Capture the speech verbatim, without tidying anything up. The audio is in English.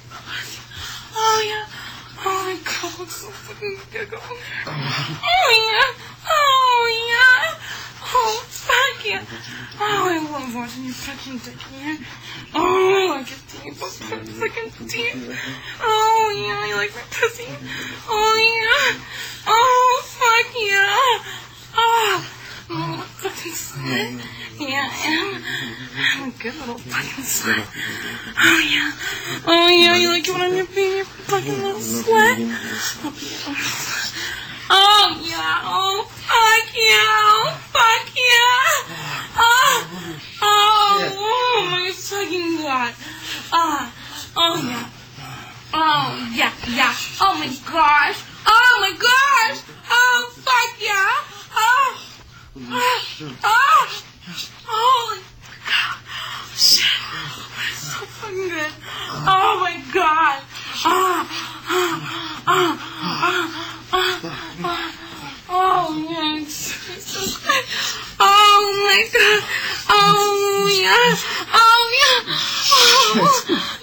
Oh yeah. Oh my god, looks so fucking good. Oh yeah. Oh yeah. Oh fuck yeah. Oh, I love watching you fucking dick, man. Oh, I like it deep. I'm fucking deep. Oh yeah, you like my pussy? Oh yeah. Oh fuck yeah. Oh. Oh, fucking slut. Yeah, I am. I'm a good little fucking slut. Oh, yeah. Oh, yeah, you like it when I'm your baby, you fucking little slut? Oh, yeah. Oh, fuck yeah. Oh, fuck yeah. Oh, oh, oh my fucking god. Oh, oh, yeah. Oh, yeah, yeah. Oh, my gosh. Oh, my gosh. Oh, fuck yeah. Oh. Oh, oh, holy God, shit, that's so fucking good. Oh my God, oh, oh, oh, oh, oh, oh, man, it's so good. Oh my God, oh yeah, oh yeah, oh.